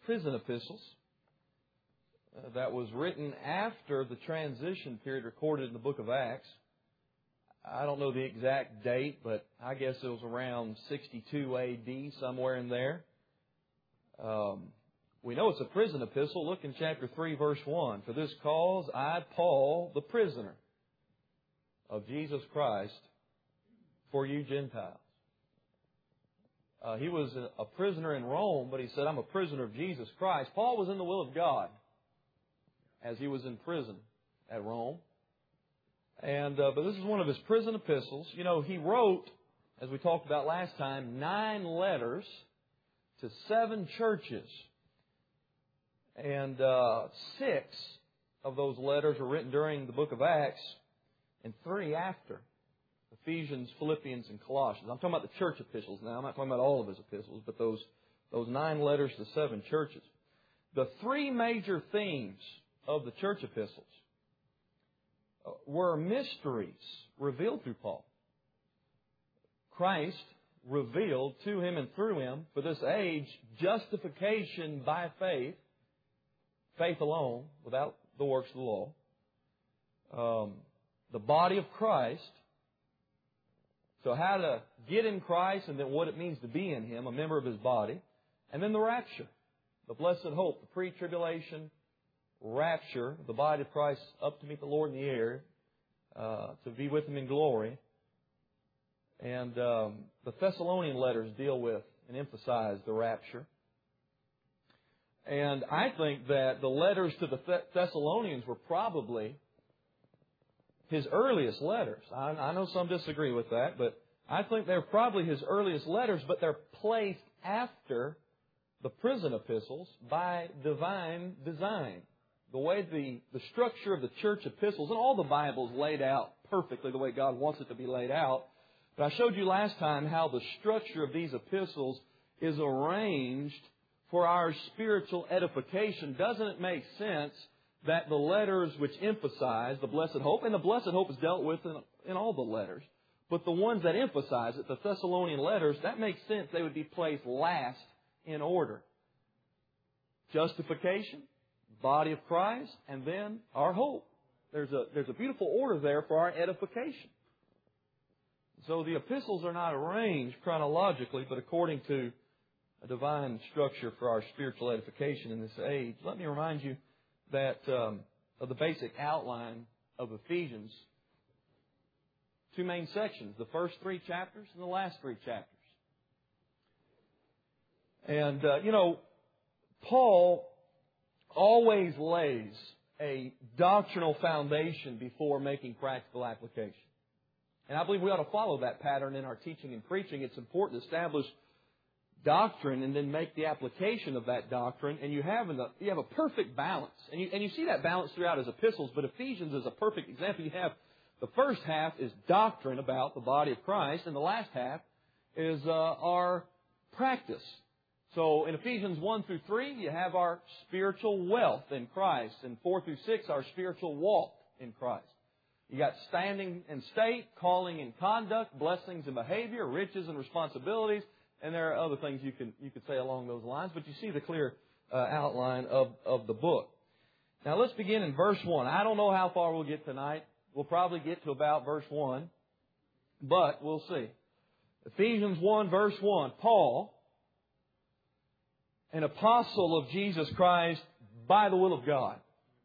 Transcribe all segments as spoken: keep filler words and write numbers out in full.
prison epistles uh, that was written after the transition period recorded in the book of Acts. I don't know the exact date, but I guess it was around sixty-two A D, somewhere in there. Um, we know it's a prison epistle. Look in chapter three, verse one. For this cause I, Paul, the prisoner of Jesus Christ, for you Gentiles. Uh, he was a, a prisoner in Rome, but he said, I'm a prisoner of Jesus Christ. Paul was in the will of God as he was in prison at Rome. And uh, but this is one of his prison epistles. You know, he wrote, as we talked about last time, nine letters to seven churches. And uh, six of those letters were written during the book of Acts, and three after. Ephesians, Philippians, and Colossians. I'm talking about the church epistles now. I'm not talking about all of his epistles, but those, those nine letters to seven churches. The three major themes of the church epistles were mysteries revealed through Paul. Christ revealed to him and through him for this age justification by faith, faith alone, without the works of the law. Um, the body of Christ. So how to get in Christ and then what it means to be in Him, a member of His body. And then the rapture, the blessed hope, the pre-tribulation rapture, the body of Christ up to meet the Lord in the air, uh, to be with Him in glory. And um, the Thessalonian letters deal with and emphasize the rapture. And I think that the letters to the Thessalonians were probably his earliest letters. I, I know some disagree with that, but I think they're probably his earliest letters, but they're placed after the prison epistles by divine design. The way the, the structure of the church epistles, and all the Bible is laid out perfectly the way God wants it to be laid out. But I showed you last time how the structure of these epistles is arranged for our spiritual edification. Doesn't it make sense that the letters which emphasize the blessed hope, and the blessed hope is dealt with in, in all the letters, but the ones that emphasize it, the Thessalonian letters, that makes sense they would be placed last in order. Justification, body of Christ, and then our hope. There's a, there's a beautiful order there for our edification. So the epistles are not arranged chronologically, but according to a divine structure for our spiritual edification in this age. Let me remind you that um, of the basic outline of Ephesians. Two main sections, the first three chapters and the last three chapters. And, uh, you know, Paul always lays a doctrinal foundation before making practical application. And I believe we ought to follow that pattern in our teaching and preaching. It's important to establish doctrine and then make the application of that doctrine, and you have a, you have a perfect balance. And you, and you see that balance throughout his epistles, but Ephesians is a perfect example. You have the first half is doctrine about the body of Christ, and the last half is uh, our practice. So in Ephesians one through three, you have our spiritual wealth in Christ, and four through six, our spiritual walk in Christ. You got standing and state, calling and conduct, blessings and behavior, riches and responsibilities, and there are other things you can you could say along those lines, but you see the clear uh, outline of, of the book. Now let's begin in verse one. I don't know how far we'll get tonight. We'll probably get to about verse one, but we'll see. Ephesians one, verse one. Paul, an apostle of Jesus Christ by the will of God,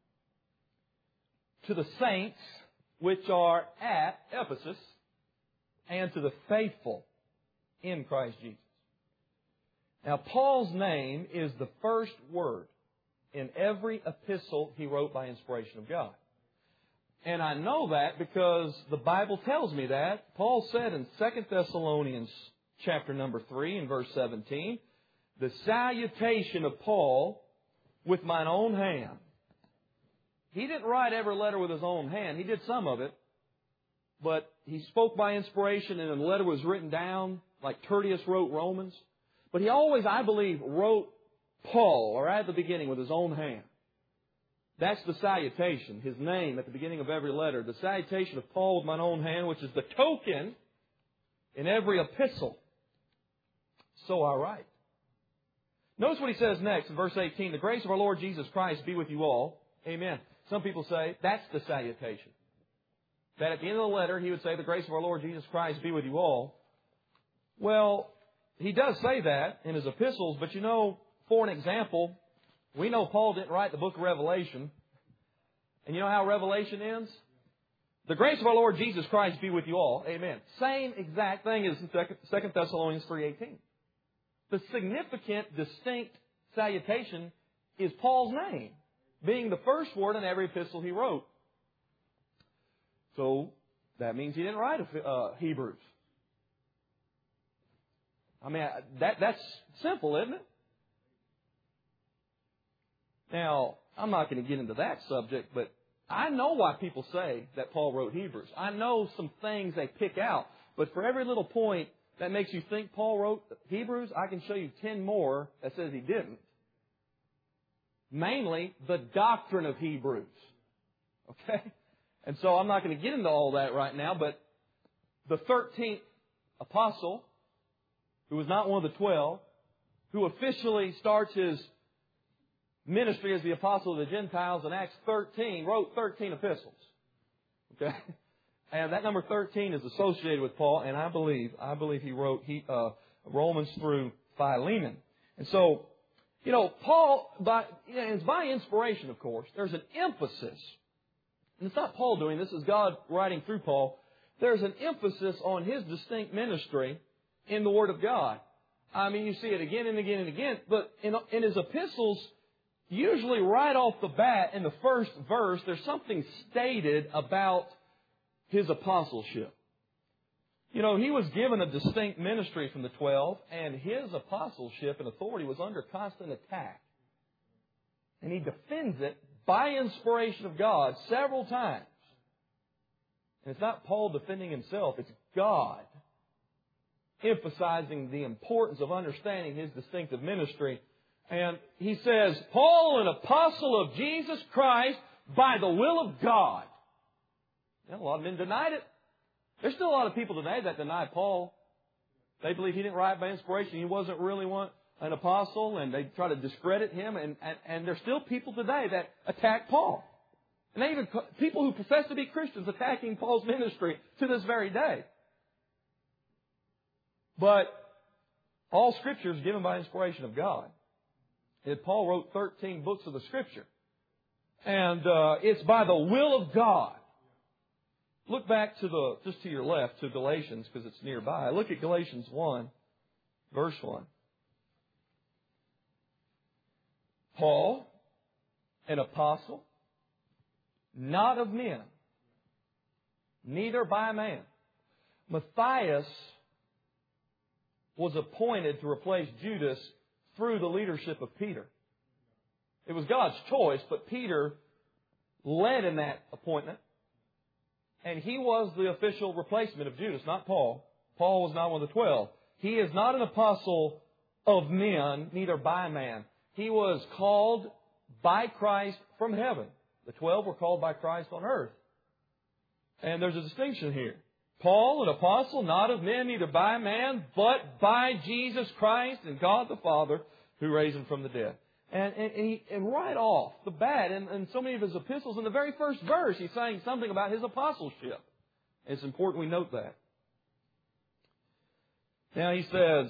to the saints which are at Ephesus, and to the faithful in Christ Jesus. Now, Paul's name is the first word in every epistle he wrote by inspiration of God. And I know that because the Bible tells me that. Paul said in Second Thessalonians chapter number three and verse seventeen, the salutation of Paul with mine own hand. He didn't write every letter with his own hand. He did some of it. But he spoke by inspiration and the letter was written down like Tertius wrote Romans. But he always, I believe, wrote Paul, or at the beginning, with his own hand. That's the salutation, his name at the beginning of every letter. The salutation of Paul with mine own hand, which is the token in every epistle. So I write. Notice what he says next in verse eighteen. The grace of our Lord Jesus Christ be with you all. Amen. Some people say that's the salutation. That at the end of the letter, he would say, the grace of our Lord Jesus Christ be with you all. Well, he does say that in his epistles, but you know, for an example, we know Paul didn't write the book of Revelation. And you know how Revelation ends? The grace of our Lord Jesus Christ be with you all. Amen. Same exact thing as in Second Thessalonians three eighteen. The significant, distinct salutation is Paul's name, being the first word in every epistle he wrote. So that means he didn't write uh, Hebrews. I mean, that that's simple, isn't it? Now, I'm not going to get into that subject, but I know why people say that Paul wrote Hebrews. I know some things they pick out, but for every little point that makes you think Paul wrote Hebrews, I can show you ten more that says he didn't. Mainly, the doctrine of Hebrews. Okay? And so I'm not going to get into all that right now, but the thirteenth apostle, who was not one of the twelve, who officially starts his ministry as the apostle of the Gentiles in Acts thirteen, wrote thirteen epistles. Okay? And that number thirteen is associated with Paul, and I believe, I believe he wrote he, uh, Romans through Philemon. And so, you know, Paul, by, you know, it's by inspiration, of course. There's an emphasis. And it's not Paul doing this, it's God writing through Paul. There's an emphasis on his distinct ministry in the Word of God. I mean, you see it again and again and again. But in, in his epistles, usually right off the bat, in the first verse, there's something stated about his apostleship. You know, he was given a distinct ministry from the twelve, and his apostleship and authority was under constant attack. And he defends it by inspiration of God several times. And it's not Paul defending himself, it's God emphasizing the importance of understanding his distinctive ministry. And he says, Paul, an apostle of Jesus Christ by the will of God. And a lot of men denied it. There's still a lot of people today that deny Paul. They believe he didn't write by inspiration. He wasn't really one, an apostle, and they try to discredit him. And, and, and there's still people today that attack Paul. And they even people who profess to be Christians attacking Paul's ministry to this very day. But all Scripture is given by inspiration of God. And Paul wrote thirteen books of the Scripture. And uh, it's by the will of God. Look back to the, just to your left, to Galatians, because it's nearby. Look at Galatians one, verse one. Paul, an apostle, not of men, neither by man. Matthias was appointed to replace Judas through the leadership of Peter. It was God's choice, but Peter led in that appointment. And he was the official replacement of Judas, not Paul. Paul was not one of the twelve. He is not an apostle of men, neither by man. He was called by Christ from heaven. The twelve were called by Christ on earth. And there's a distinction here. Paul, an apostle, not of men, neither by man, but by Jesus Christ and God the Father, who raised him from the dead. And, and, and, he, and right off the bat, in, in so many of his epistles, in the very first verse, he's saying something about his apostleship. It's important we note that. Now he says,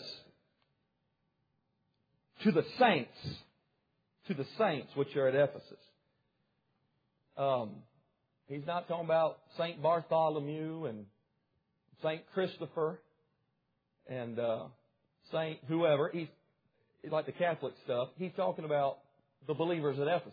to the saints, to the saints which are at Ephesus. Um, he's not talking about Saint Bartholomew and Saint Christopher and uh, Saint whoever. He's like the Catholic stuff. He's talking about the believers at Ephesus.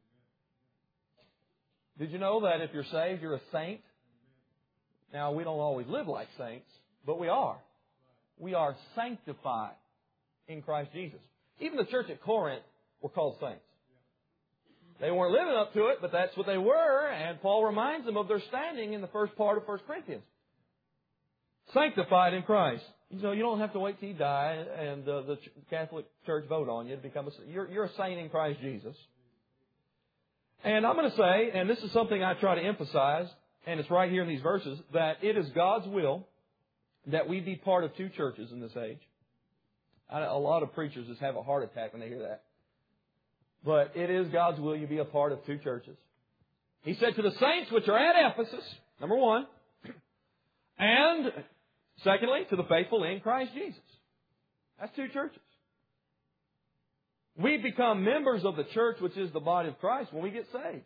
Did you know that if you're saved, you're a saint? Now, we don't always live like saints, but we are. We are sanctified in Christ Jesus. Even the church at Corinth were called saints. They weren't living up to it, but that's what they were, and Paul reminds them of their standing in the first part of First Corinthians. Sanctified in Christ. You know, you don't have to wait till you die and uh, the Catholic Church vote on you to become a you're, you're a saint in Christ Jesus. And I'm going to say, and this is something I try to emphasize, and it's right here in these verses, that it is God's will that we be part of two churches in this age. I, a lot of preachers just have a heart attack when they hear that. But it is God's will you be a part of two churches. He said to the saints which are at Ephesus, number one, and secondly, to the faithful in Christ Jesus. That's two churches. We become members of the church, which is the body of Christ, when we get saved.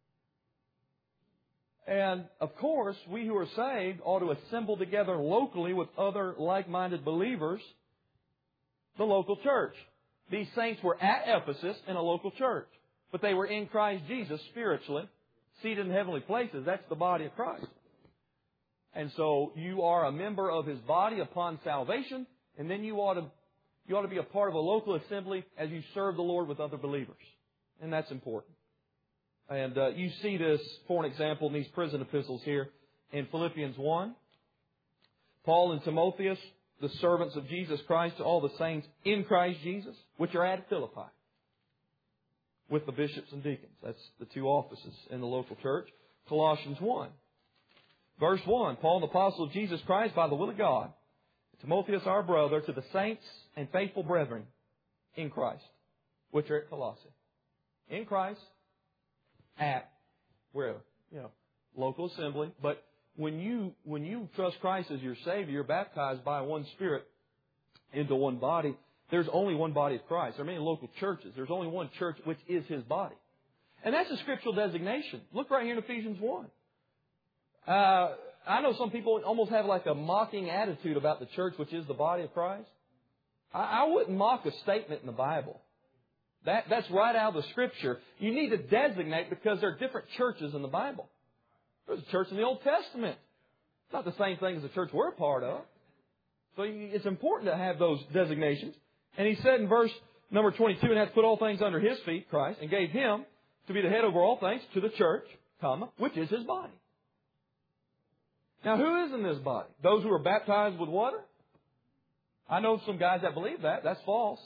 And, of course, we who are saved ought to assemble together locally with other like-minded believers, the local church. These saints were at Ephesus in a local church, but they were in Christ Jesus spiritually, seated in heavenly places. That's the body of Christ. And so you are a member of His body upon salvation, and then you ought to you ought to be a part of a local assembly as you serve the Lord with other believers. And that's important. And uh, you see this, for an example, in these prison epistles here in Philippians one. Paul and Timotheus, the servants of Jesus Christ, to all the saints in Christ Jesus, which are at Philippi, with the bishops and deacons. That's the two offices in the local church. Colossians one. Verse one, Paul, the apostle of Jesus Christ, by the will of God, Timotheus, our brother, to the saints and faithful brethren in Christ, which are at Colossae. In Christ, at wherever, you know, local assembly. But when you when you trust Christ as your Savior, you're baptized by one Spirit into one body. There's only one body of Christ. There are many local churches. There's only one church which is His body. And that's a scriptural designation. Look right here in Ephesians one. Uh, I know some people almost have like a mocking attitude about the church, which is the body of Christ. I, I wouldn't mock a statement in the Bible. That, that's right out of the Scripture. You need to designate because there are different churches in the Bible. There's a church in the Old Testament. It's not the same thing as the church we're a part of. So it's important to have those designations. And he said in verse number twenty-two, and hath put all things under His feet, Christ, and gave Him to be the head over all things to the church, comma, which is His body. Now, who is in this body? Those who are baptized with water? I know some guys that believe that. That's false.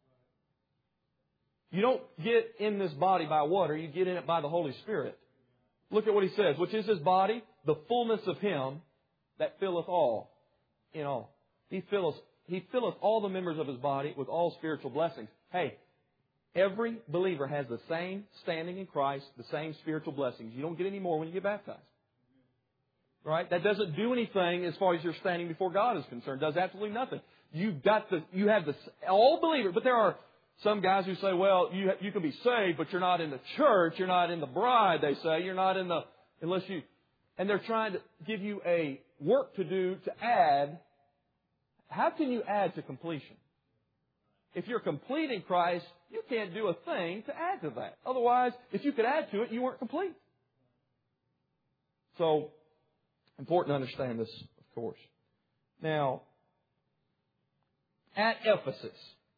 You don't get in this body by water. You get in it by the Holy Spirit. Look at what he says, which is His body, the fullness of Him that filleth all in all. He filleth, he filleth all the members of His body with all spiritual blessings. Hey, every believer has the same standing in Christ, the same spiritual blessings. You don't get any more when you get baptized. Right? That doesn't do anything as far as your standing before God is concerned. Does absolutely nothing. You've got the, you have the, all believers, but there are some guys who say, well, you, you can be saved, but you're not in the church, you're not in the bride, they say. You're not in the, unless you, and they're trying to give you a work to do to add. How can you add to completion? If you're complete in Christ, you can't do a thing to add to that. Otherwise, if you could add to it, you weren't complete. So, important to understand this, of course. Now, at Ephesus,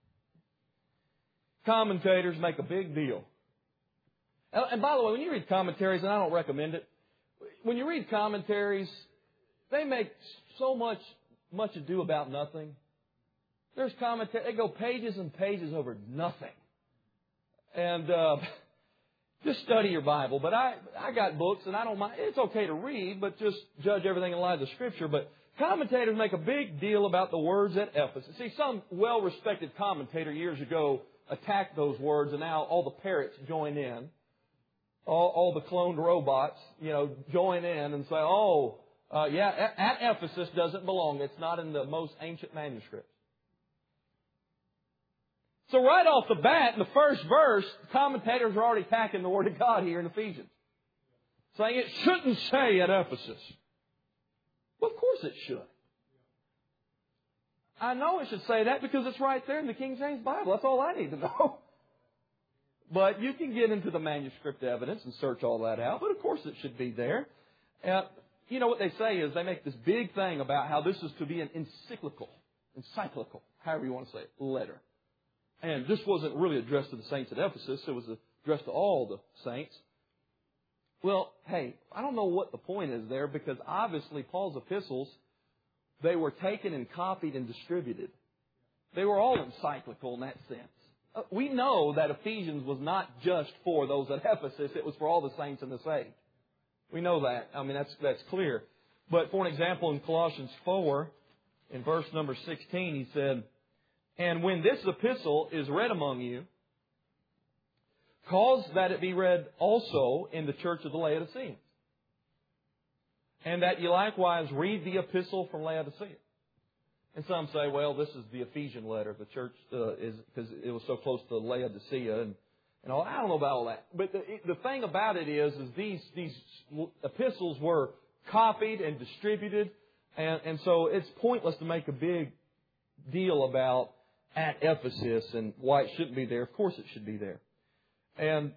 commentators make a big deal. And by the way, when you read commentaries, and I don't recommend it, when you read commentaries, they make so much much ado about nothing. There's commentary, they go pages and pages over nothing. And uh, just study your Bible. But I, I got books, and I don't mind. It's okay to read, but just judge everything in light of the Scripture. But commentators make a big deal about the words at Ephesus. See, some well-respected commentator years ago attacked those words, and now all the parrots join in. All, all the cloned robots, you know, join in and say, oh, uh, yeah, at, at Ephesus doesn't belong. It's not in the most ancient manuscripts. So right off the bat, in the first verse, commentators are already attacking the Word of God here in Ephesians. Saying it shouldn't say at Ephesus. Well, of course it should. I know it should say that because it's right there in the King James Bible. That's all I need to know. But you can get into the manuscript evidence and search all that out. But of course it should be there. Uh, you know what they say is they make this big thing about how this is to be an encyclical, encyclical, however you want to say it, letter. And this wasn't really addressed to the saints at Ephesus. It was addressed to all the saints. Well, hey, I don't know what the point is there because obviously Paul's epistles, they were taken and copied and distributed. They were all encyclical in that sense. Uh, we know that Ephesians was not just for those at Ephesus. It was for all the saints in this age. We know that. I mean, that's that's clear. But for an example, in Colossians four, in verse number sixteen, he said, And when this epistle is read among you, cause that it be read also in the church of the Laodiceans. And that you likewise read the epistle from Laodicea. And some say, well, this is the Ephesian letter. The church uh, is, because it was so close to Laodicea. And, and all, I don't know about all that. But the, the thing about it is, is these, these epistles were copied and distributed. And, and so it's pointless to make a big deal about at Ephesus and why it shouldn't be there. Of course it should be there. And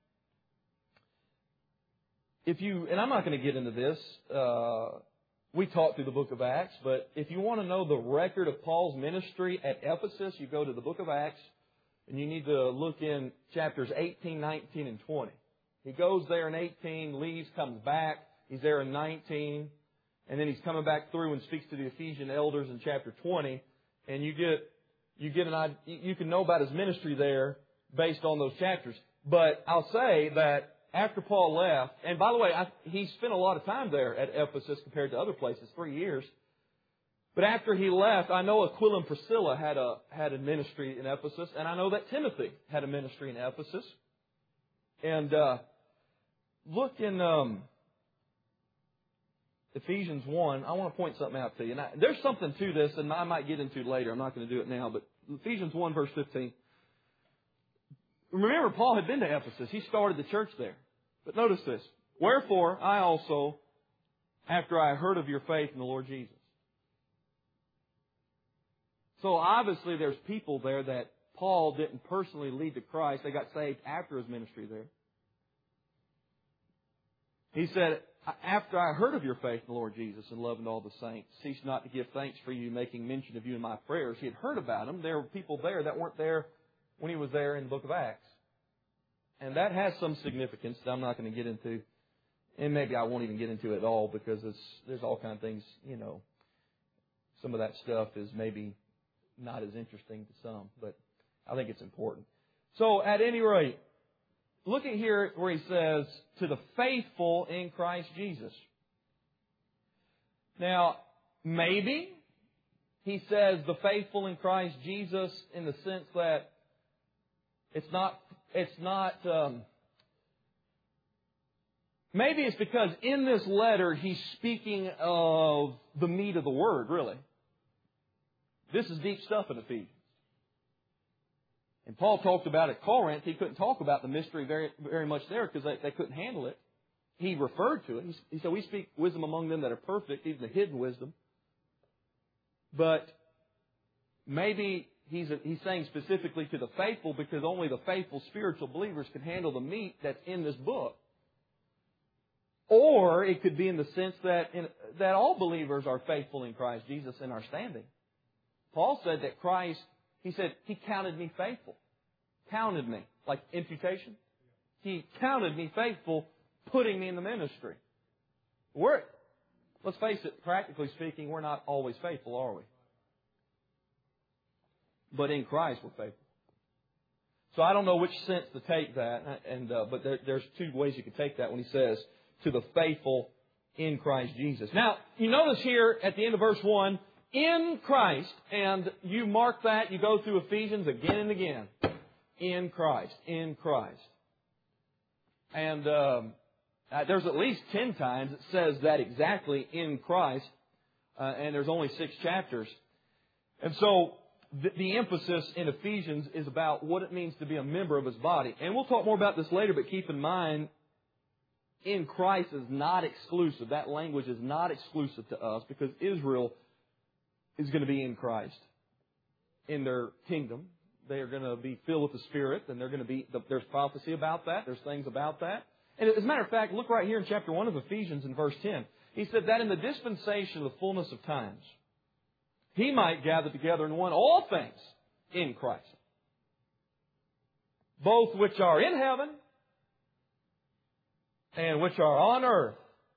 if you, and I'm not going to get into this, uh, we talked through the book of Acts, but if you want to know the record of Paul's ministry at Ephesus, you go to the book of Acts, and you need to look in chapters eighteen, nineteen, and twenty. He goes there in eighteen, leaves, comes back. He's there in nineteen, and then he's coming back through and speaks to the Ephesian elders in chapter twenty, and you get, you get an idea, you can know about his ministry there based on those chapters. But I'll say that after Paul left, and by the way, I, he spent a lot of time there at Ephesus compared to other places, three years. But after he left, I know Aquila and Priscilla had a had a ministry in Ephesus, and I know that Timothy had a ministry in Ephesus. And uh, look in um, Ephesians one. I want to point something out to you. Now, there's something to this, and I might get into it later. I'm not going to do it now, but Ephesians one, verse fifteen. Remember, Paul had been to Ephesus. He started the church there. But notice this. Wherefore, I also, after I heard of your faith in the Lord Jesus. So obviously there's people there that Paul didn't personally lead to Christ. They got saved after his ministry there. He said, after I heard of your faith in the Lord Jesus and love in all the saints, cease not to give thanks for you, making mention of you in my prayers. He had heard about them. There were people there that weren't there when he was there in the book of Acts. And that has some significance that I'm not going to get into. And maybe I won't even get into it at all because it's, there's all kinds of things, you know. Some of that stuff is maybe not as interesting to some, but I think it's important. So at any rate, look at here where he says, to the faithful in Christ Jesus. Now, maybe he says the faithful in Christ Jesus in the sense that it's not, it's not, um, maybe it's because in this letter he's speaking of the meat of the Word, really. This is deep stuff in Ephesians. And Paul talked about at Corinth. He couldn't talk about the mystery very, very much there because they, they couldn't handle it. He referred to it. He said, we speak wisdom among them that are perfect, even the hidden wisdom. But maybe he's, he's saying specifically to the faithful because only the faithful spiritual believers can handle the meat that's in this book. Or it could be in the sense that, in, that all believers are faithful in Christ Jesus and are standing. Paul said that Christ, he said, He counted me faithful. Counted me. Like imputation. He counted me faithful, putting me in the ministry. We're, let's face it, practically speaking, we're not always faithful, are we? But in Christ, we're faithful. So I don't know which sense to take that, and uh, but there, there's two ways you can take that when he says, to the faithful in Christ Jesus. Now, you notice here at the end of verse one, in Christ, and you mark that, you go through Ephesians again and again. In Christ, in Christ. And um, uh, there's at least ten times it says that exactly, in Christ, uh, and there's only six chapters. And so the, the emphasis in Ephesians is about what it means to be a member of His body. And we'll talk more about this later, but keep in mind, in Christ is not exclusive. That language is not exclusive to us because Israel is going to be in Christ. In their kingdom, they are going to be filled with the Spirit, and they're going to be, there's prophecy about that. There's things about that. And as a matter of fact, look right here in chapter one of Ephesians in verse ten. He said that in the dispensation of the fullness of times, He might gather together in one all things in Christ. Both which are in heaven and which are on earth.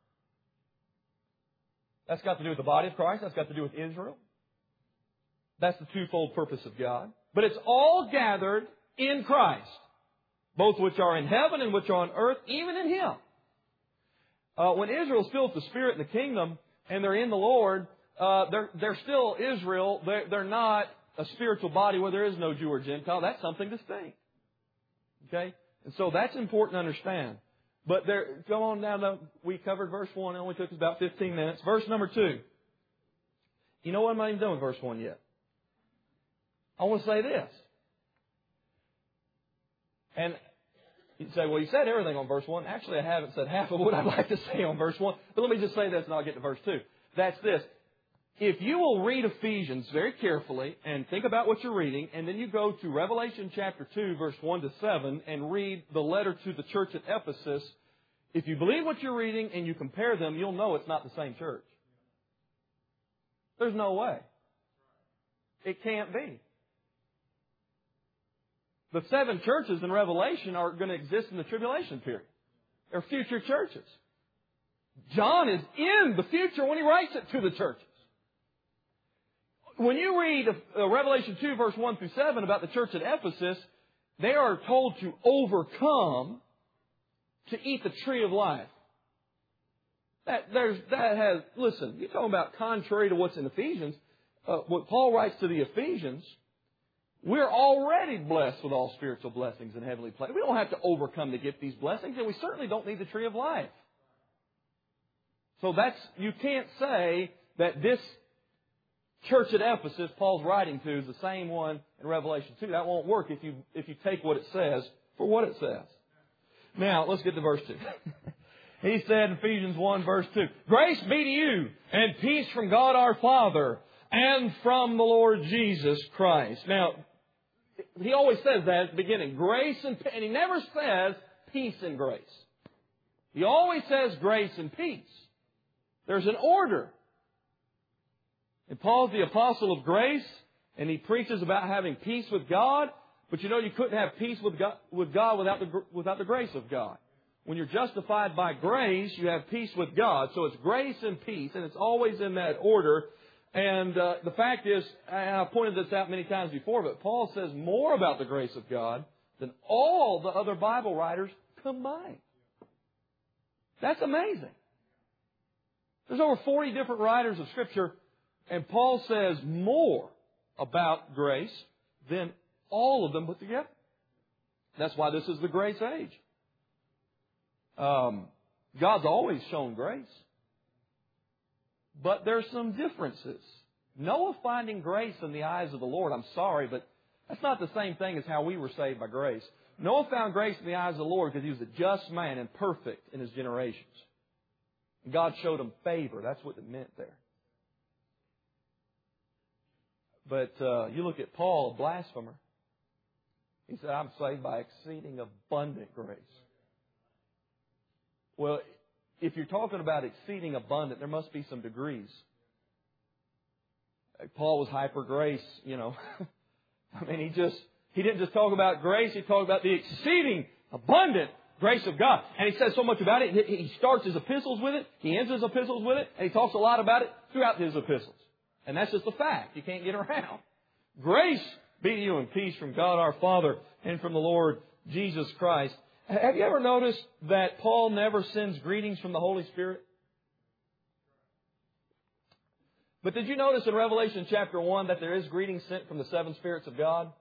That's got to do with the body of Christ. That's got to do with Israel. That's the twofold purpose of God. But it's all gathered in Christ. Both which are in heaven and which are on earth, even in Him. Uh, when Israel's filled with the Spirit in the kingdom and they're in the Lord, uh, they're, they're still Israel. They're, they're not a spiritual body where there is no Jew or Gentile. That's something distinct. Okay? And so that's important to understand. But there, go on down to, we covered verse one. It only took us about fifteen minutes. Verse number two. You know what? I'm not even done with verse one yet. I want to say this. And you'd say, well, you said everything on verse one. Actually, I haven't said half of what I'd like to say on verse one. But let me just say this and I'll get to verse two. That's this. If you will read Ephesians very carefully and think about what you're reading, and then you go to Revelation chapter two, verse one to seven, and read the letter to the church at Ephesus, if you believe what you're reading and you compare them, you'll know it's not the same church. There's no way. It can't be. The seven churches in Revelation are going to exist in the tribulation period. They're future churches. John is in the future when he writes it to the churches. When you read Revelation two, verse one through seven about the church at Ephesus, they are told to overcome to eat the tree of life. That, there's, that has, listen, you're talking about contrary to what's in Ephesians. Uh, what Paul writes to the Ephesians, we're already blessed with all spiritual blessings in heavenly places. We don't have to overcome to get these blessings, and we certainly don't need the tree of life. So that's, you can't say that this church at Ephesus Paul's writing to is the same one in Revelation two. That won't work if you, if you take what it says for what it says. Now, let's get to verse two. He said in Ephesians one, verse two, grace be to you and peace from God our Father and from the Lord Jesus Christ. Now, he always says that at the beginning. Grace and, and he never says peace and grace. He always says grace and peace. There's an order. And Paul's the apostle of grace, and he preaches about having peace with God. But you know, you couldn't have peace with God, with God without the, without the grace of God. When you're justified by grace, you have peace with God. So it's grace and peace, and it's always in that order. And uh, the fact is, and I've pointed this out many times before, but Paul says more about the grace of God than all the other Bible writers combined. That's amazing. There's over forty different writers of Scripture, and Paul says more about grace than all of them put together. That's why this is the grace age. Um, God's always shown grace. But there's some differences. Noah finding grace in the eyes of the Lord, I'm sorry, but that's not the same thing as how we were saved by grace. Noah found grace in the eyes of the Lord because he was a just man and perfect in his generations. And God showed him favor. That's what it meant there. But uh, you look at Paul, a blasphemer. He said, I'm saved by exceeding abundant grace. Well, if you're talking about exceeding abundant, there must be some degrees. Paul was hyper grace, you know. I mean, he just, he didn't just talk about grace, he talked about the exceeding abundant grace of God. And he says so much about it. He starts his epistles with it, he ends his epistles with it, and he talks a lot about it throughout his epistles. And that's just a fact. You can't get around. Grace be to you and peace from God our Father and from the Lord Jesus Christ. Have you ever noticed that Paul never sends greetings from the Holy Spirit? But did you notice in Revelation chapter one that there is greetings sent from the seven spirits of God?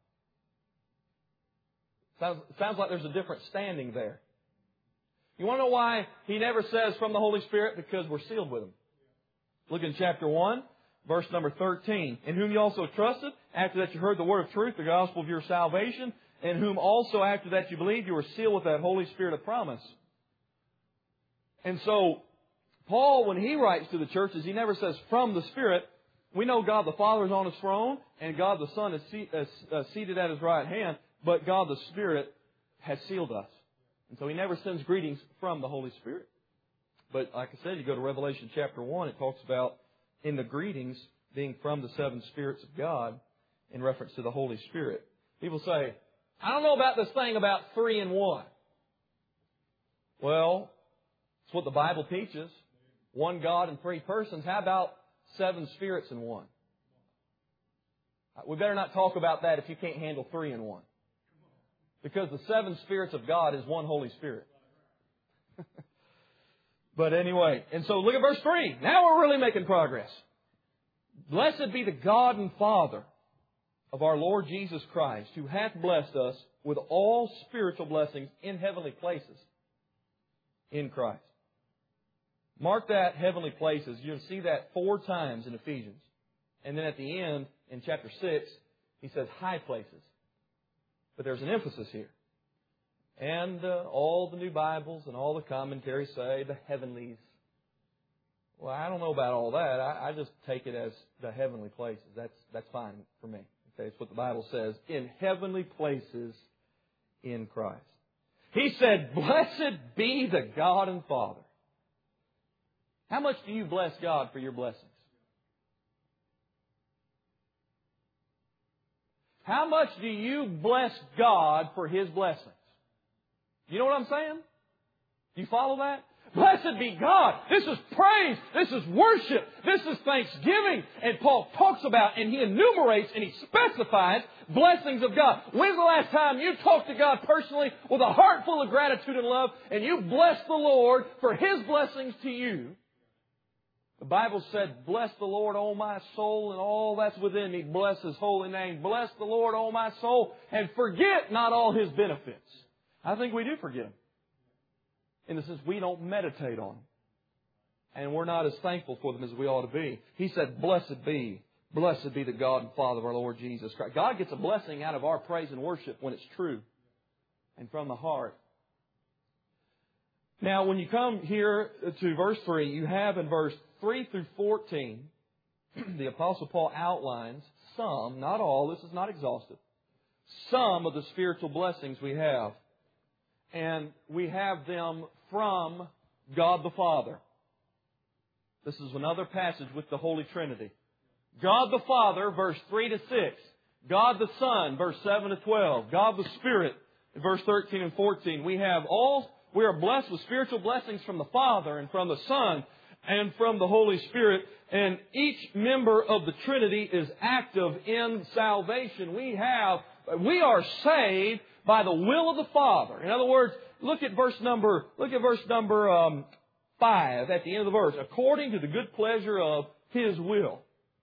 Sounds, sounds like there's a different standing there. You want to know why he never says from the Holy Spirit? Because we're sealed with Him. Look in chapter one, verse number thirteen. In whom you also trusted, after that you heard the word of truth, the gospel of your salvation, in whom also after that you believed, you were sealed with that Holy Spirit of promise. And so, Paul, when he writes to the churches, he never says from the Spirit. We know God the Father is on His throne, and God the Son is seated at His right hand, but God the Spirit has sealed us. And so He never sends greetings from the Holy Spirit. But like I said, you go to Revelation chapter one, it talks about in the greetings being from the seven spirits of God in reference to the Holy Spirit. People say, I don't know about this thing about three in one. Well, it's what the Bible teaches. One God and three persons. How about seven spirits in one? We better not talk about that if you can't handle three in one. Because the seven spirits of God is one Holy Spirit. But anyway, and so look at verse three. Now we're really making progress. Blessed be the God and Father of our Lord Jesus Christ, who hath blessed us with all spiritual blessings in heavenly places in Christ. Mark that, heavenly places. You'll see that four times in Ephesians. And then at the end, in chapter six, he says high places. But there's an emphasis here. And uh, all the new Bibles and all the commentaries say the heavenlies. Well, I don't know about all that. I, I just take it as the heavenly places. That's that's fine for me. Okay, it's what the Bible says. In heavenly places in Christ. He said, "Blessed be the God and Father." How much do you bless God for your blessings? How much do you bless God for His blessings? You know what I'm saying? Do you follow that? Blessed be God. This is praise. This is worship. This is thanksgiving. And Paul talks about and he enumerates and he specifies blessings of God. When's the last time you talked to God personally with a heart full of gratitude and love and you blessed the Lord for His blessings to you? The Bible said, "Bless the Lord, O my soul, and all that's within me. Bless His holy name. Bless the Lord, O my soul, and forget not all His benefits." I think we do forget them. In the sense we don't meditate on them. And we're not as thankful for them as we ought to be. He said, "Blessed be, blessed be the God and Father of our Lord Jesus Christ." God gets a blessing out of our praise and worship when it's true and from the heart. Now, when you come here to verse three, you have in verse three through fourteen, the Apostle Paul outlines some, not all, this is not exhaustive, some of the spiritual blessings we have. And we have them from God the Father. This is another passage with the Holy Trinity. God the Father, verse three to six. God the Son, verse seven to twelve. God the Spirit, verse thirteen and fourteen. We have all, we are blessed with spiritual blessings from the Father and from the Son and from the Holy Spirit. And each member of the Trinity is active in salvation. We have, we are saved by the will of the Father. In other words, look at verse number, look at verse number um, five at the end of the verse. According to the good pleasure of His will.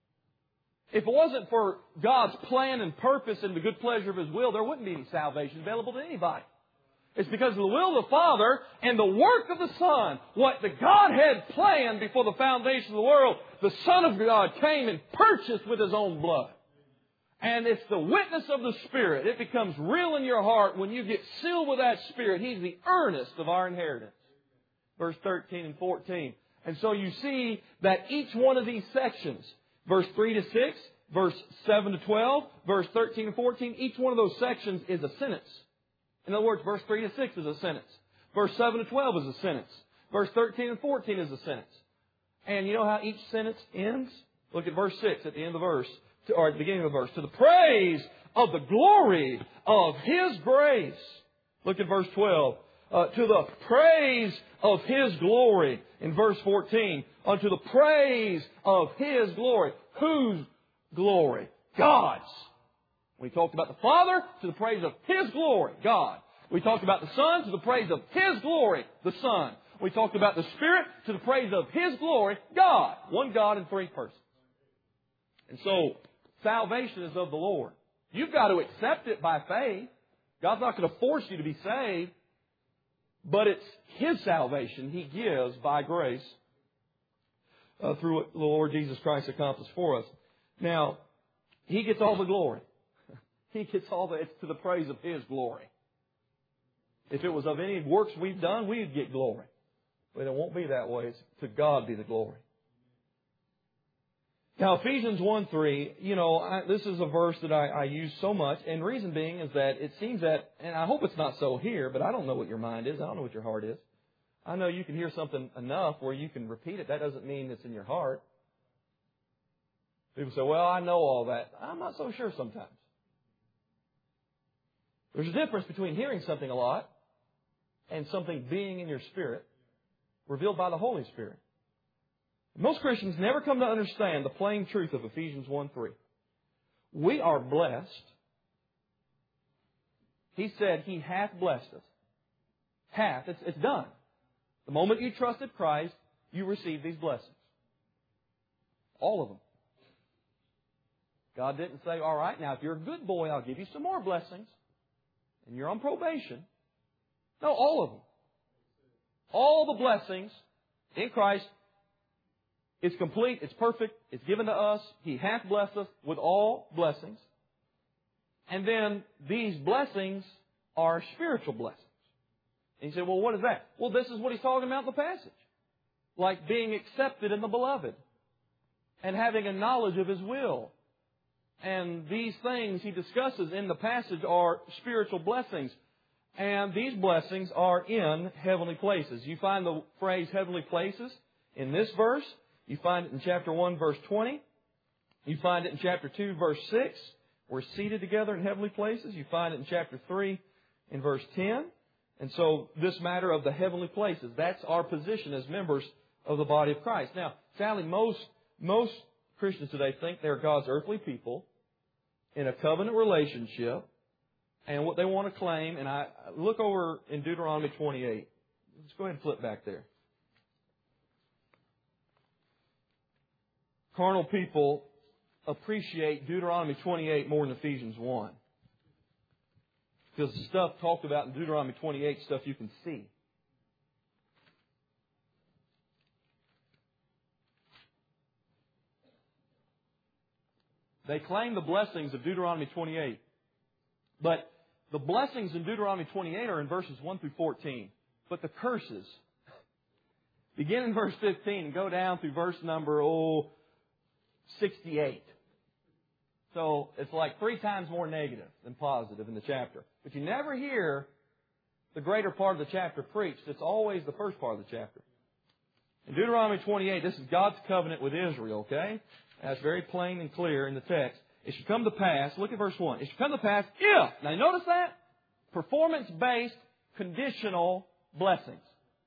If it wasn't for God's plan and purpose and the good pleasure of His will, there wouldn't be any salvation available to anybody. It's because of the will of the Father and the work of the Son. What the Godhead planned before the foundation of the world, the Son of God came and purchased with His own blood. And it's the witness of the Spirit. It becomes real in your heart when you get sealed with that Spirit. He's the earnest of our inheritance. Verse thirteen and fourteen. And so you see that each one of these sections, verse three to six, verse seven to twelve, verse thirteen and fourteen, each one of those sections is a sentence. In other words, verse three to six is a sentence. Verse seven to twelve is a sentence. Verse thirteen and fourteen is a sentence. And you know how each sentence ends? Look at verse six at the end of the verse. Or at the beginning of the verse, to the praise of the glory of His grace. Look at verse twelve. Uh, to the praise of His glory. In verse fourteen, unto the praise of His glory. Whose glory? God's. We talked about the Father, to the praise of His glory, God. We talked about the Son, to the praise of His glory, the Son. We talked about the Spirit, to the praise of His glory, God. One God in three persons. And so, salvation is of the Lord. You've got to accept it by faith. God's not going to force you to be saved. But it's His salvation He gives by grace uh, through what the Lord Jesus Christ accomplished for us. Now, He gets all the glory. He gets all the, it's to the praise of His glory. If it was of any works we've done, we'd get glory. But it won't be that way. It's to God be the glory. Now, Ephesians one three, you know, I, this is a verse that I, I use so much. And the reason being is that it seems that, and I hope it's not so here, but I don't know what your mind is. I don't know what your heart is. I know you can hear something enough where you can repeat it. That doesn't mean it's in your heart. People say, well, I know all that. I'm not so sure sometimes. There's a difference between hearing something a lot and something being in your spirit, revealed by the Holy Spirit. Most Christians never come to understand the plain truth of Ephesians one three. We are blessed. He said He hath blessed us. Hath. It's, it's done. The moment you trusted Christ, you received these blessings. All of them. God didn't say, all right, now if you're a good boy, I'll give you some more blessings. And you're on probation. No, all of them. All the blessings in Christ, it's complete, it's perfect, it's given to us. He hath blessed us with all blessings. And then these blessings are spiritual blessings. And you say, well, what is that? Well, this is what he's talking about in the passage. Like being accepted in the Beloved. And having a knowledge of His will. And these things he discusses in the passage are spiritual blessings. And these blessings are in heavenly places. You find the phrase heavenly places in this verse. You find it in chapter one, verse twenty. You find it in chapter two, verse six. We're seated together in heavenly places. You find it in chapter three, in verse ten. And so this matter of the heavenly places, that's our position as members of the body of Christ. Now, sadly, most, most Christians today think they're God's earthly people in a covenant relationship. And what they want to claim, and I look over in Deuteronomy twenty-eight. Let's go ahead and flip back there. Carnal people appreciate Deuteronomy twenty-eight more than Ephesians one. Because the stuff talked about in Deuteronomy twenty-eight, stuff you can see. They claim the blessings of Deuteronomy twenty-eight. But the blessings in Deuteronomy twenty-eight are in verses one through fourteen. But the curses begin in verse fifteen and go down through verse number, oh, sixty-eight. So it's like three times more negative than positive in the chapter. But you never hear the greater part of the chapter preached. It's always the first part of the chapter. In Deuteronomy twenty-eight, this is God's covenant with Israel, okay? That's very plain and clear in the text. It should come to pass, look at verse one. It should come to pass if, now you notice that? Performance-based, conditional blessings.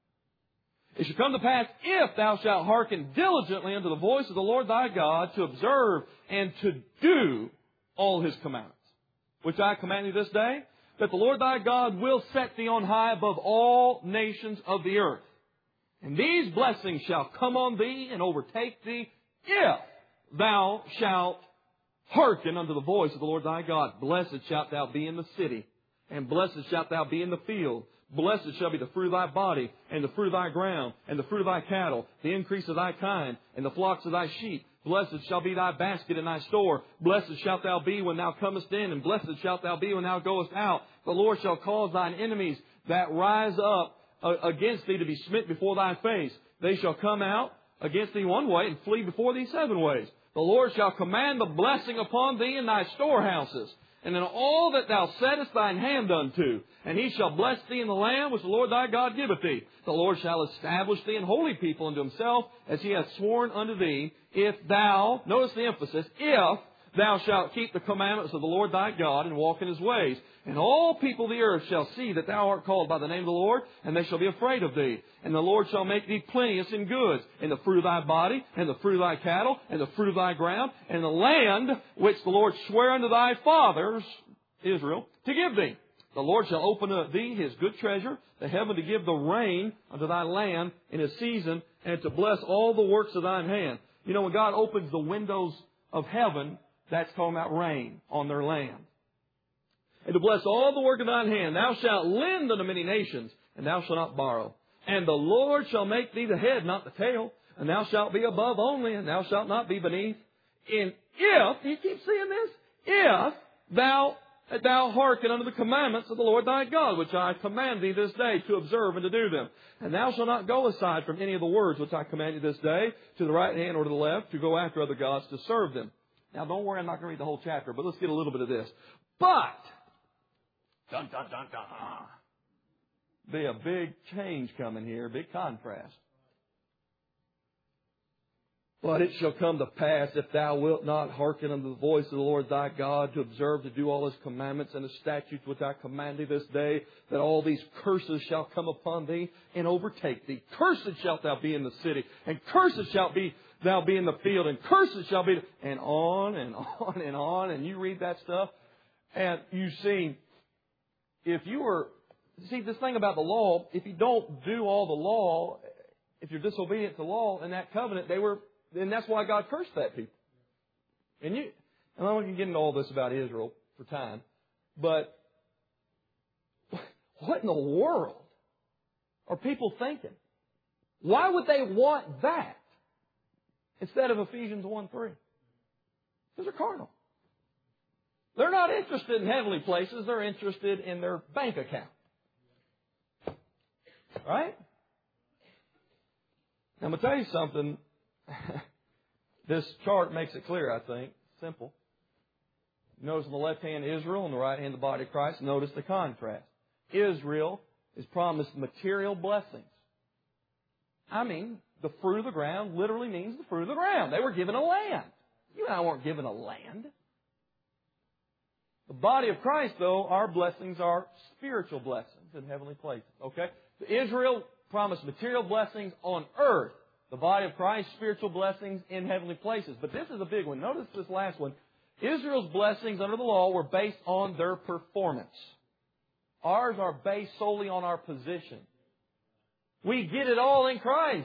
It should come to pass if thou shalt hearken diligently unto the voice of the Lord thy God to observe and to do all His commandments, which I command thee this day, that the Lord thy God will set thee on high above all nations of the earth. And these blessings shall come on thee and overtake thee if thou shalt hearken unto the voice of the Lord thy God. Blessed shalt thou be in the city, and blessed shalt thou be in the field. Blessed shall be the fruit of thy body, and the fruit of thy ground, and the fruit of thy cattle, the increase of thy kind, and the flocks of thy sheep. Blessed shall be thy basket and thy store. Blessed shalt thou be when thou comest in, and blessed shalt thou be when thou goest out. The Lord shall cause thine enemies that rise up against thee to be smitten before thy face. They shall come out against thee one way, and flee before thee seven ways. The Lord shall command the blessing upon thee in thy storehouses, and in all that thou settest thine hand unto. And He shall bless thee in the land which the Lord thy God giveth thee. The Lord shall establish thee an holy people unto Himself, as He hath sworn unto thee, if thou, notice the emphasis, if thou shalt keep the commandments of the Lord thy God, and walk in His ways. And all people of the earth shall see that thou art called by the name of the Lord, and they shall be afraid of thee. And the Lord shall make thee plenteous in goods, in the fruit of thy body, and the fruit of thy cattle, and the fruit of thy ground, and the land which the Lord sware unto thy fathers, Israel, to give thee. The Lord shall open unto thee His good treasure, the heaven to give the rain unto thy land in His season, and to bless all the works of thine hand. You know, when God opens the windows of heaven, that's talking about rain on their land. And to bless all the work of thine hand. Thou shalt lend unto many nations, and thou shalt not borrow. And the Lord shall make thee the head, not the tail. And thou shalt be above only, and thou shalt not be beneath. And if, you keep seeing this, if thou, thou hearken unto the commandments of the Lord thy God, which I command thee this day to observe and to do them. And thou shalt not go aside from any of the words which I command thee this day, to the right hand or to the left, to go after other gods to serve them. Now, don't worry, I'm not going to read the whole chapter, but let's get a little bit of this. But, dun, dun, dun, dun, be a big change coming here, a big contrast. But it shall come to pass, if thou wilt not hearken unto the voice of the Lord thy God, to observe to do all His commandments and the statutes which I command thee this day, that all these curses shall come upon thee and overtake thee. Cursed shalt thou be in the city, and cursed shalt be thou be in the field, and cursed shall be, and on and on and on. And you read that stuff, and you see, if you were, see this thing about the law, if you don't do all the law, if you're disobedient to law in that covenant, they were, and that's why God cursed that people. And you, And I'm not going to get into all this about Israel for time, but what in the world are people thinking? Why would they want that instead of Ephesians one three? Because they're carnal. They're not interested in heavenly places. They're interested in their bank account. Right? Now, I'm going to tell you something. This chart makes it clear, I think. Simple. Notice on the left hand Israel, on the right hand the body of Christ. Notice the contrast. Israel is promised material blessings. I mean, the fruit of the ground literally means the fruit of the ground. They were given a land. You and I weren't given a land. The body of Christ, though, our blessings are spiritual blessings in heavenly places. Okay? Israel promised material blessings on earth. The body of Christ, spiritual blessings in heavenly places. But this is a big one. Notice this last one. Israel's blessings under the law were based on their performance. Ours are based solely on our position. We get it all in Christ.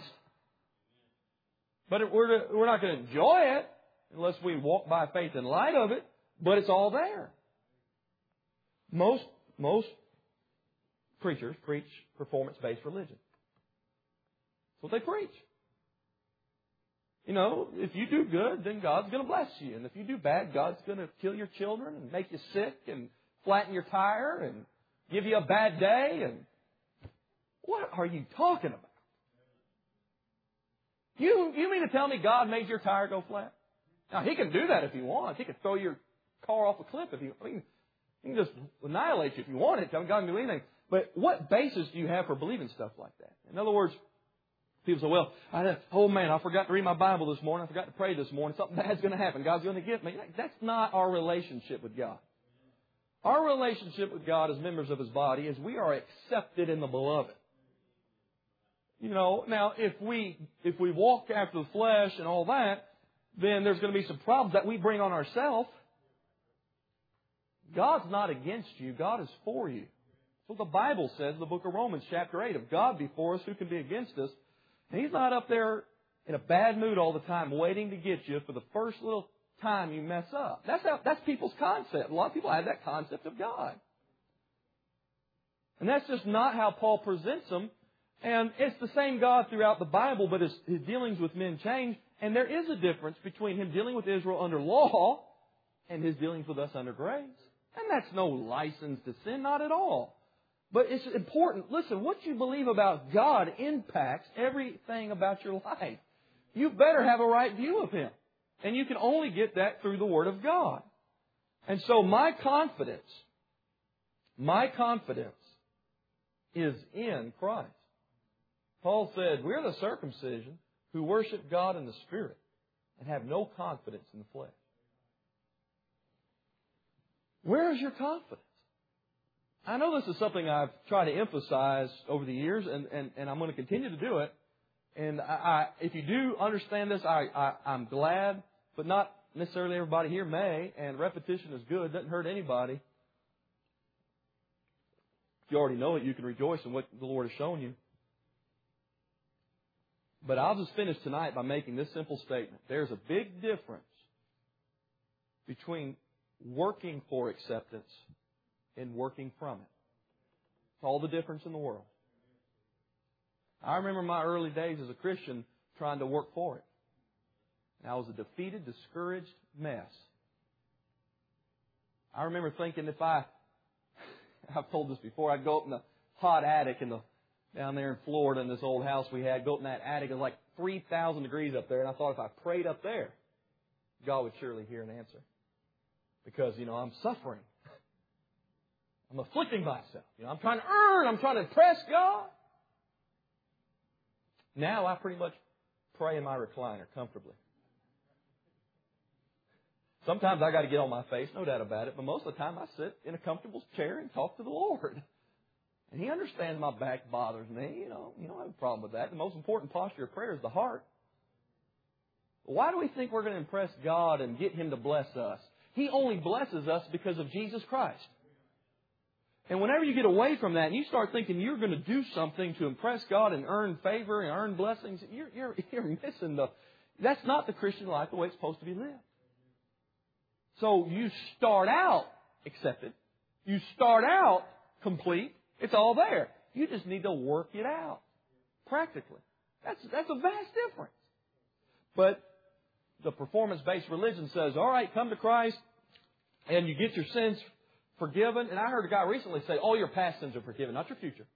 But we're, we're not going to enjoy it unless we walk by faith in light of it. But it's all there. Most, most preachers preach performance-based religion. That's what they preach. You know, if you do good, then God's going to bless you. And if you do bad, God's going to kill your children and make you sick and flatten your tire and give you a bad day. And what are you talking about? You, you mean to tell me God made your tire go flat? Now, He can do that if He wants. He can throw your car off a cliff if He I mean, He can just annihilate you if you want it. God can do anything. But what basis do you have for believing stuff like that? In other words, people say, well, I, oh man, I forgot to read my Bible this morning. I forgot to pray this morning. Something bad's going to happen. God's going to get me. That's not our relationship with God. Our relationship with God as members of His body is we are accepted in the beloved. You know, now if we if we walk after the flesh and all that, then there's going to be some problems that we bring on ourselves. God's not against you. God is for you. That's what the Bible says in the book of Romans, chapter eight. If God be for us, who can be against us? And He's not up there in a bad mood all the time waiting to get you for the first little time you mess up. That's how, that's people's concept. A lot of people have that concept of God. And that's just not how Paul presents Him. And it's the same God throughout the Bible, but His, his dealings with men change. And there is a difference between Him dealing with Israel under law and His dealings with us under grace. And that's no license to sin, not at all. But it's important. Listen, what you believe about God impacts everything about your life. You better have a right view of Him. And you can only get that through the Word of God. And so my confidence, my confidence is in Christ. Paul said, we're the circumcision who worship God in the Spirit and have no confidence in the flesh. Where is your confidence? I know this is something I've tried to emphasize over the years, and, and, and I'm going to continue to do it. And I, I, if you do understand this, I, I, I'm glad, but not necessarily everybody here may, and repetition is good, doesn't hurt anybody. If you already know it, you can rejoice in what the Lord has shown you. But I'll just finish tonight by making this simple statement. There's a big difference between working for acceptance and working from it. It's all the difference in the world. I remember my early days as a Christian trying to work for it. And I was a defeated, discouraged mess. I remember thinking if I, I've told this before, I'd go up in the hot attic in the down there in Florida in this old house we had, go up in that attic. It was like three thousand degrees up there. And I thought if I prayed up there, God would surely hear an answer. Because, you know, I'm suffering. I'm afflicting myself. You know, I'm trying to earn. I'm trying to impress God. Now I pretty much pray in my recliner comfortably. Sometimes I got to get on my face, no doubt about it. But most of the time I sit in a comfortable chair and talk to the Lord. And He understands my back bothers me. You know, you don't have a problem with that. The most important posture of prayer is the heart. Why do we think we're going to impress God and get Him to bless us? He only blesses us because of Jesus Christ. And whenever you get away from that and you start thinking you're going to do something to impress God and earn favor and earn blessings, you're, you're, you're missing the... That's not the Christian life the way it's supposed to be lived. So you start out accepted. You start out complete. It's all there. You just need to work it out practically. That's, that's a vast difference. But the performance-based religion says, all right, come to Christ and you get your sins forgiven. And I heard a guy recently say, all your past sins are forgiven, not your future.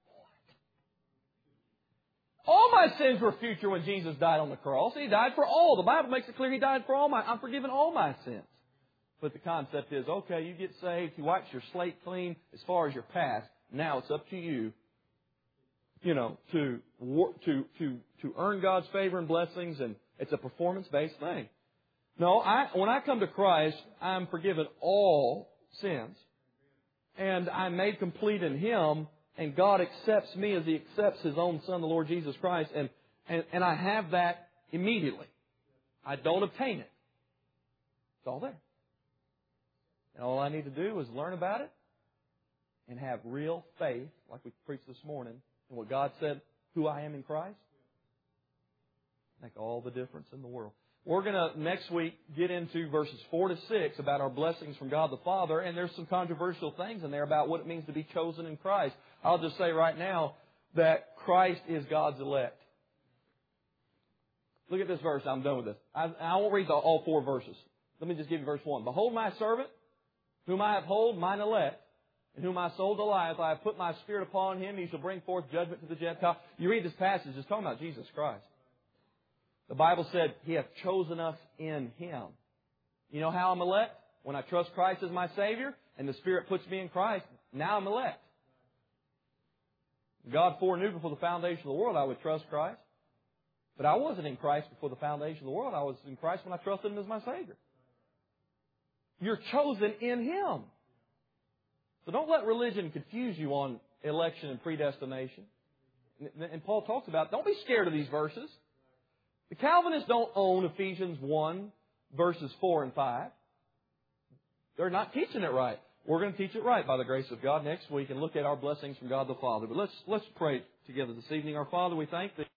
All my sins were future when Jesus died on the cross. He died for all. The Bible makes it clear He died for all my, I'm forgiven all my sins. But the concept is, okay, you get saved, He wipes your slate clean as far as your past. Now it's up to you, you know, to to to to earn God's favor and blessings, and it's a performance-based thing. No, I when I come to Christ, I'm forgiven all sins, and I'm made complete in Him, and God accepts me as He accepts His own Son, the Lord Jesus Christ, and and, and I have that immediately. I don't obtain it. It's all there. And all I need to do is learn about it and have real faith, like we preached this morning, in what God said, who I am in Christ. Make all the difference in the world. We're going to, next week, get into verses four to six about our blessings from God the Father, and there's some controversial things in there about what it means to be chosen in Christ. I'll just say right now that Christ is God's elect. Look at this verse. I'm done with this. I, I won't read the, all four verses. Let me just give you verse one. Behold my servant, whom I uphold, mine elect, in whom my soul delighteth. I have put my spirit upon him. He shall bring forth judgment to the Gentiles. You read this passage, it's talking about Jesus Christ. The Bible said He hath chosen us in Him. You know how I'm elect? When I trust Christ as my Savior and the Spirit puts me in Christ, now I'm elect. God foreknew before the foundation of the world I would trust Christ. But I wasn't in Christ before the foundation of the world. I was in Christ when I trusted Him as my Savior. You're chosen in Him. So don't let religion confuse you on election and predestination. And Paul talks about, don't be scared of these verses. The Calvinists don't own Ephesians one, verses four and five. They're not teaching it right. We're going to teach it right by the grace of God next week and look at our blessings from God the Father. But let's, let's pray together this evening. Our Father, we thank Thee.